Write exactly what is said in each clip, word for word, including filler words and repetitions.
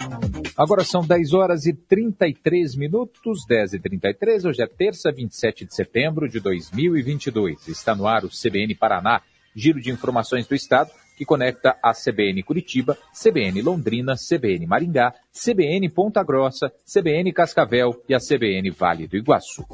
Agora são dez horas e trinta e três minutos, dez e trinta e três, hoje é terça, vinte e sete de setembro de dois mil e vinte e dois. Está no ar o C B N Paraná, giro de informações do Estado, que conecta a C B N Curitiba, C B N Londrina, C B N Maringá, C B N Ponta Grossa, C B N Cascavel e a C B N Vale do Iguaçu.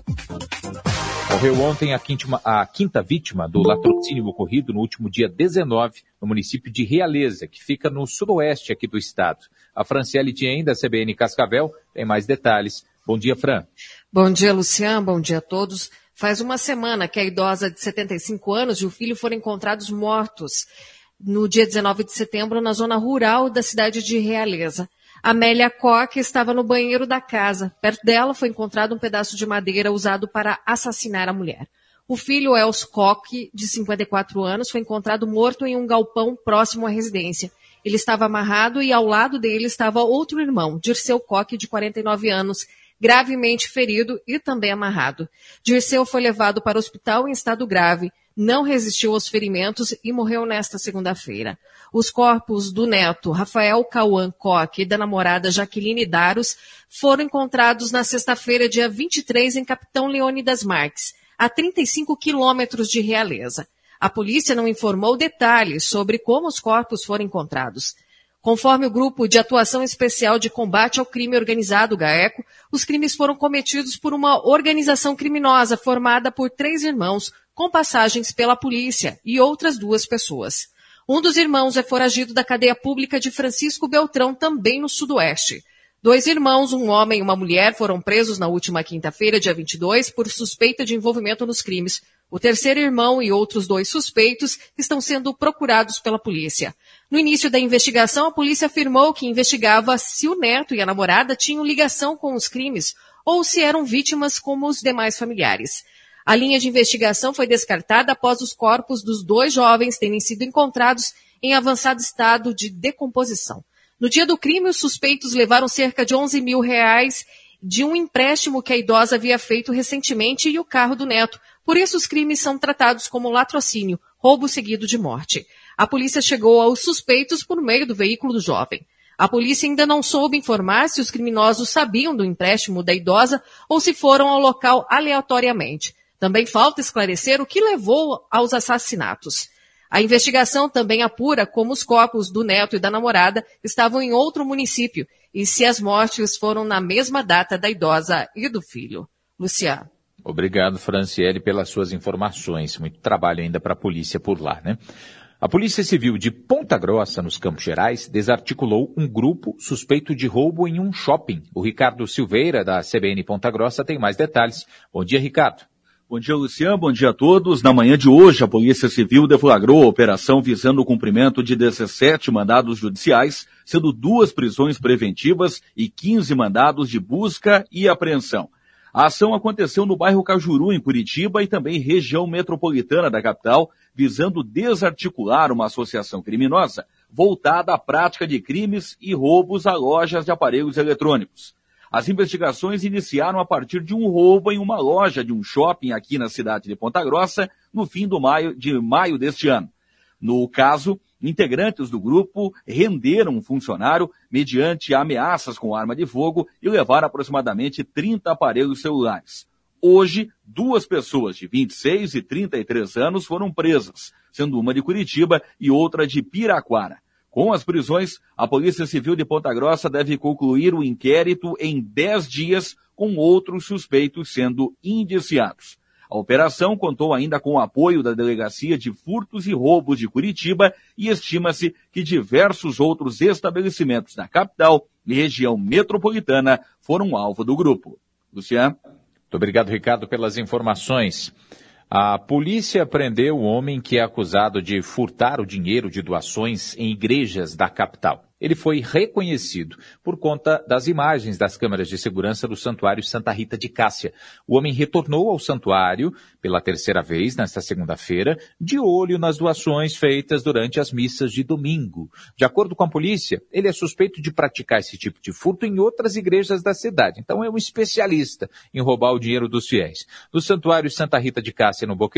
Morreu ontem a quinta, a quinta vítima do latrocínio ocorrido no último dia dezenove, no município de Realeza, que fica no sudoeste aqui do estado. A Franciele Tien, da C B N Cascavel, tem mais detalhes. Bom dia, Fran. Bom dia, Luciano. Bom dia a todos. Faz uma semana que a idosa de setenta e cinco anos e o filho foram encontrados mortos no dia dezenove de setembro na zona rural da cidade de Realeza. Amélia Koch estava no banheiro da casa. Perto dela foi encontrado um pedaço de madeira usado para assassinar a mulher. O filho, Els Koch, de cinquenta e quatro anos, foi encontrado morto em um galpão próximo à residência. Ele estava amarrado e ao lado dele estava outro irmão, Dirceu Koch, de quarenta e nove anos, gravemente ferido e também amarrado. Dirceu foi levado para o hospital em estado grave, não resistiu aos ferimentos e morreu nesta segunda-feira. Os corpos do neto Rafael Cauã Koch e da namorada Jaqueline Daros foram encontrados na sexta-feira, dia vinte e três, em Capitão Leônidas Marques, a trinta e cinco quilômetros de Realeza. A polícia não informou detalhes sobre como os corpos foram encontrados. Conforme o Grupo de Atuação Especial de Combate ao Crime Organizado, GAECO, os crimes foram cometidos por uma organização criminosa formada por três irmãos, com passagens pela polícia, e outras duas pessoas. Um dos irmãos é foragido da cadeia pública de Francisco Beltrão, também no sudoeste. Dois irmãos, um homem e uma mulher, foram presos na última quinta-feira, dia vinte e dois, por suspeita de envolvimento nos crimes. O terceiro irmão e outros dois suspeitos estão sendo procurados pela polícia. No início da investigação, a polícia afirmou que investigava se o neto e a namorada tinham ligação com os crimes ou se eram vítimas como os demais familiares. A linha de investigação foi descartada após os corpos dos dois jovens terem sido encontrados em avançado estado de decomposição. No dia do crime, os suspeitos levaram cerca de onze mil reais de um empréstimo que a idosa havia feito recentemente e o carro do neto. Por isso, os crimes são tratados como latrocínio, roubo seguido de morte. A polícia chegou aos suspeitos por meio do veículo do jovem. A polícia ainda não soube informar se os criminosos sabiam do empréstimo da idosa ou se foram ao local aleatoriamente. Também falta esclarecer o que levou aos assassinatos. A investigação também apura como os corpos do neto e da namorada estavam em outro município e se as mortes foram na mesma data da idosa e do filho. Luciano. Obrigado, Franciele, pelas suas informações. Muito trabalho ainda para a polícia por lá, né? A Polícia Civil de Ponta Grossa, nos Campos Gerais, desarticulou um grupo suspeito de roubo em um shopping. O Ricardo Silveira, da C B N Ponta Grossa, tem mais detalhes. Bom dia, Ricardo. Bom dia, Luciano. Bom dia a todos. Na manhã de hoje, a Polícia Civil deflagrou a operação visando o cumprimento de dezessete mandados judiciais, sendo duas prisões preventivas e quinze mandados de busca e apreensão. A ação aconteceu no bairro Cajuru, em Curitiba, e também região metropolitana da capital, visando desarticular uma associação criminosa voltada à prática de crimes e roubos a lojas de aparelhos eletrônicos. As investigações iniciaram a partir de um roubo em uma loja de um shopping aqui na cidade de Ponta Grossa, no fim do maio, de maio deste ano. No caso, integrantes do grupo renderam um funcionário mediante ameaças com arma de fogo e levaram aproximadamente trinta aparelhos celulares. Hoje, duas pessoas de vinte e seis e trinta e três anos foram presas, sendo uma de Curitiba e outra de Piraquara. Com as prisões, a Polícia Civil de Ponta Grossa deve concluir o inquérito em dez dias, com outros suspeitos sendo indiciados. A operação contou ainda com o apoio da Delegacia de Furtos e Roubos de Curitiba e estima-se que diversos outros estabelecimentos da capital e região metropolitana foram alvo do grupo. Luciano? Muito obrigado, Ricardo, pelas informações. A polícia prendeu o homem que é acusado de furtar o dinheiro de doações em igrejas da capital. Ele foi reconhecido por conta das imagens das câmeras de segurança do Santuário Santa Rita de Cássia. O homem retornou ao santuário pela terceira vez nesta segunda-feira, de olho nas doações feitas durante as missas de domingo. De acordo com a polícia, ele é suspeito de praticar esse tipo de furto em outras igrejas da cidade. Então é um especialista em roubar o dinheiro dos fiéis. No Santuário Santa Rita de Cássia, no Boqueirão,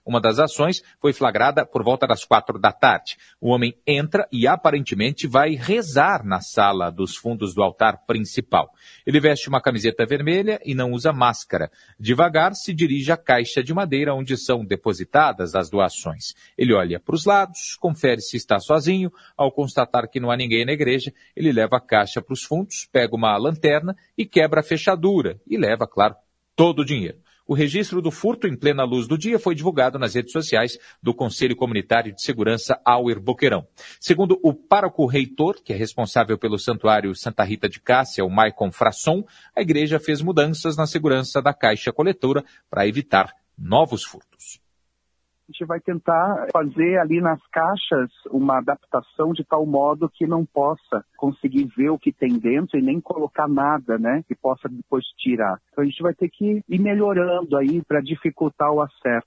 Uma das ações foi flagrada por volta das quatro da tarde. O homem entra e aparentemente vai rezar na sala dos fundos do altar principal. Ele veste uma camiseta vermelha e não usa máscara. Devagar se dirige à caixa de madeira onde são depositadas as doações. Ele olha para os lados, confere se está sozinho. Ao constatar que não há ninguém na igreja, ele leva a caixa para os fundos, pega uma lanterna e quebra a fechadura e leva, claro, todo o dinheiro. O registro do furto em plena luz do dia foi divulgado nas redes sociais do Conselho Comunitário de Segurança Auer Boqueirão. Segundo o pároco-reitor, que é responsável pelo Santuário Santa Rita de Cássia, o Maicon Frasson, a igreja fez mudanças na segurança da caixa coletora para evitar novos furtos. A gente vai tentar fazer ali nas caixas uma adaptação de tal modo que não possa conseguir ver o que tem dentro e nem colocar nada, né, que possa depois tirar. Então a gente vai ter que ir melhorando aí para dificultar o acesso.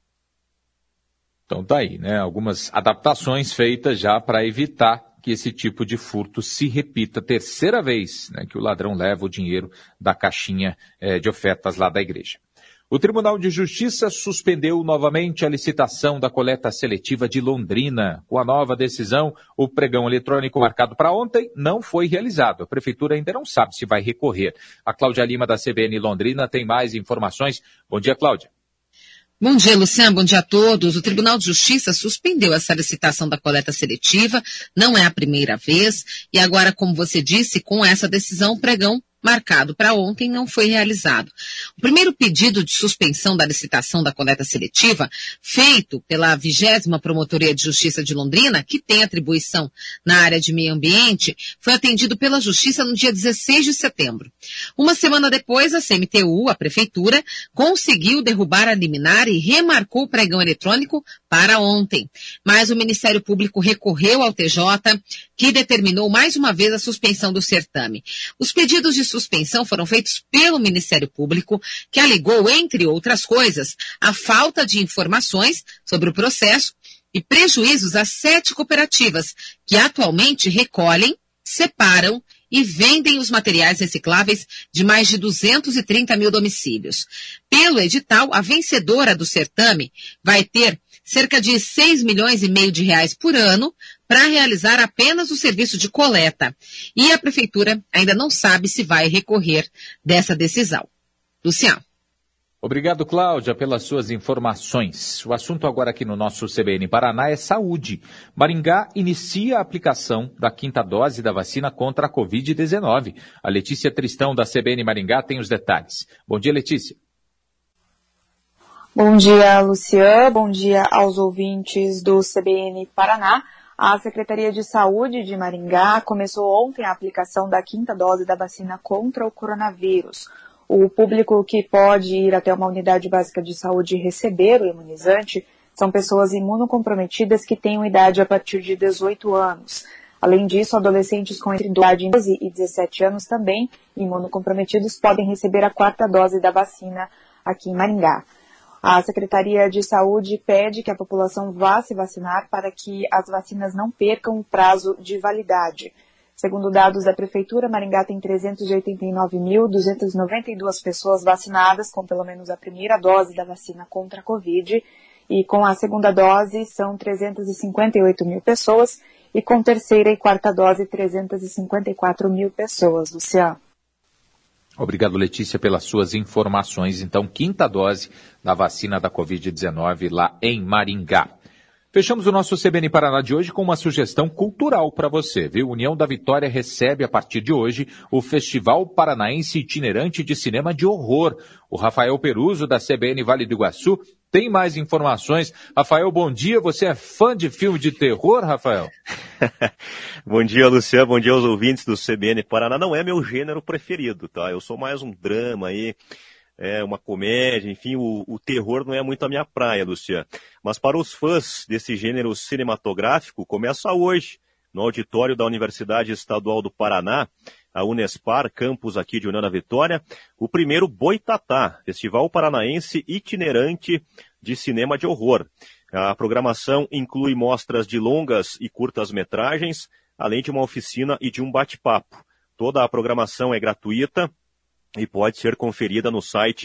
Então tá aí, né, algumas adaptações feitas já para evitar que esse tipo de furto se repita terceira vez, né, que o ladrão leva o dinheiro da caixinha eh, de ofertas lá da igreja. O Tribunal de Justiça suspendeu novamente a licitação da coleta seletiva de Londrina. Com a nova decisão, o pregão eletrônico marcado para ontem não foi realizado. A Prefeitura ainda não sabe se vai recorrer. A Cláudia Lima, da C B N Londrina, tem mais informações. Bom dia, Cláudia. Bom dia, Luciano. Bom dia a todos. O Tribunal de Justiça suspendeu essa licitação da coleta seletiva. Não é a primeira vez. E agora, como você disse, com essa decisão, o pregão marcado para ontem não foi realizado. O primeiro pedido de suspensão da licitação da coleta seletiva, feito pela vigésima Promotoria de Justiça de Londrina, que tem atribuição na área de meio ambiente, foi atendido pela Justiça no dia dezesseis de setembro. Uma semana depois, a C M T U, a Prefeitura, conseguiu derrubar a liminar e remarcou o pregão eletrônico para ontem. Mas o Ministério Público recorreu ao T J, que determinou mais uma vez a suspensão do certame. Os pedidos de suspensão foram feitos pelo Ministério Público, que alegou, entre outras coisas, a falta de informações sobre o processo e prejuízos às sete cooperativas, que atualmente recolhem, separam e vendem os materiais recicláveis de mais de duzentos e trinta mil domicílios. Pelo edital, a vencedora do certame vai ter cerca de seis milhões e meio de reais por ano para realizar apenas o serviço de coleta. E a Prefeitura ainda não sabe se vai recorrer dessa decisão. Luciano. Obrigado, Cláudia, pelas suas informações. O assunto agora aqui no nosso C B N Paraná é saúde. Maringá inicia a aplicação da quinta dose da vacina contra a covid dezenove. A Letícia Tristão, da C B N Maringá, tem os detalhes. Bom dia, Letícia. Bom dia, Luciano. Bom dia aos ouvintes do C B N Paraná. A Secretaria de Saúde de Maringá começou ontem a aplicação da quinta dose da vacina contra o coronavírus. O público que pode ir até uma unidade básica de saúde e receber o imunizante são pessoas imunocomprometidas que tenham idade a partir de dezoito anos. Além disso, adolescentes com entre doze e dezessete anos também imunocomprometidos podem receber a quarta dose da vacina aqui em Maringá. A Secretaria de Saúde pede que a população vá se vacinar para que as vacinas não percam o prazo de validade. Segundo dados da Prefeitura, Maringá tem trezentos e oitenta e nove mil, duzentas e noventa e duas pessoas vacinadas com pelo menos a primeira dose da vacina contra a Covid, e com a segunda dose são trezentas e cinquenta e oito mil pessoas, e com terceira e quarta dose trezentas e cinquenta e quatro mil pessoas. Luciano. Obrigado, Letícia, pelas suas informações. Então, quinta dose da vacina da covid dezenove lá em Maringá. Fechamos o nosso C B N Paraná de hoje com uma sugestão cultural para você, viu? União da Vitória recebe a partir de hoje o Festival Paranaense Itinerante de Cinema de Horror. O Rafael Peruso, da C B N Vale do Iguaçu, tem mais informações. Rafael, bom dia. Você é fã de filme de terror, Rafael? Bom dia, Luciano. Bom dia aos ouvintes do C B N Paraná. Não é meu gênero preferido, tá? Eu sou mais um drama aí. É uma comédia, enfim, o, o terror não é muito a minha praia, Luciano. Mas para os fãs desse gênero cinematográfico, começa hoje, no auditório da Universidade Estadual do Paraná, a Unespar, campus aqui de União da Vitória, o primeiro Boitatá, Festival Paranaense Itinerante de Cinema de Horror. A programação inclui mostras de longas e curtas metragens, além de uma oficina e de um bate-papo. Toda a programação é gratuita e pode ser conferida no site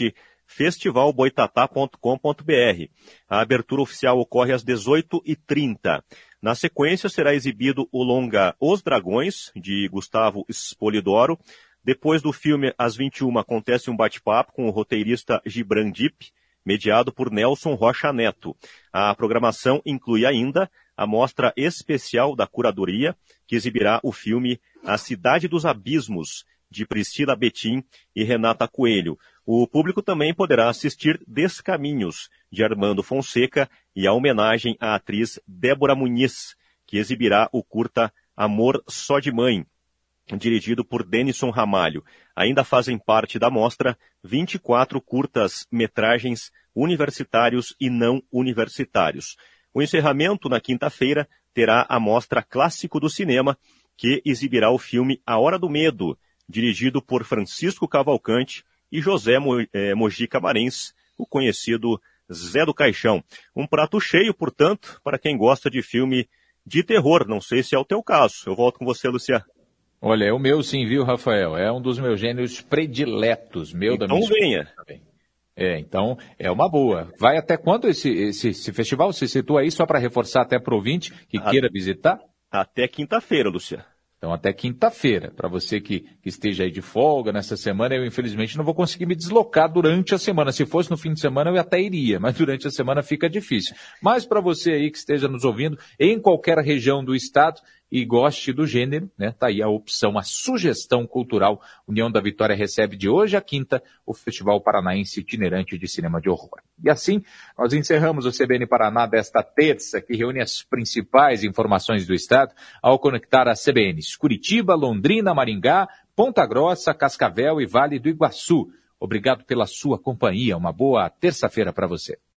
festival boitatá ponto com ponto b r. A abertura oficial ocorre às dezoito e trinta. Na sequência, será exibido o longa Os Dragões, de Gustavo Spolidoro. Depois do filme, às vinte e uma, acontece um bate-papo com o roteirista Gibran Dip, mediado por Nelson Rocha Neto. A programação inclui ainda a mostra especial da curadoria, que exibirá o filme A Cidade dos Abismos, de Priscila Betim e Renata Coelho. O público também poderá assistir Descaminhos, de Armando Fonseca, e a homenagem à atriz Débora Muniz, que exibirá o curta Amor Só de Mãe, dirigido por Denison Ramalho. Ainda fazem parte da mostra vinte e quatro curtas-metragens universitários e não universitários. O encerramento, na quinta-feira, terá a mostra Clássico do Cinema, que exibirá o filme A Hora do Medo, dirigido por Francisco Cavalcante e José Mojica Marins, o conhecido Zé do Caixão. Um prato cheio, portanto, para quem gosta de filme de terror. Não sei se é o teu caso. Eu volto com você, Luciano. Olha, é o meu sim, viu, Rafael? É um dos meus gêneros prediletos. Meu então da minha venha. Também. É, então é uma boa. Vai até quando esse, esse, esse festival? Você situa aí só para reforçar até para o ouvinte que a... queira visitar? Até quinta-feira, Luciano. Então até quinta-feira. Para você que, que esteja aí de folga nessa semana, eu infelizmente não vou conseguir me deslocar durante a semana. Se fosse no fim de semana eu até iria, mas durante a semana fica difícil. Mas para você aí que esteja nos ouvindo, em qualquer região do estado, e goste do gênero, né? Tá aí a opção, a sugestão cultural. União da Vitória recebe de hoje a quinta o Festival Paranaense Itinerante de Cinema de Horror. E assim, nós encerramos o C B N Paraná desta terça, que reúne as principais informações do estado, ao conectar as C B Ns Curitiba, Londrina, Maringá, Ponta Grossa, Cascavel e Vale do Iguaçu. Obrigado pela sua companhia. Uma boa terça-feira para você.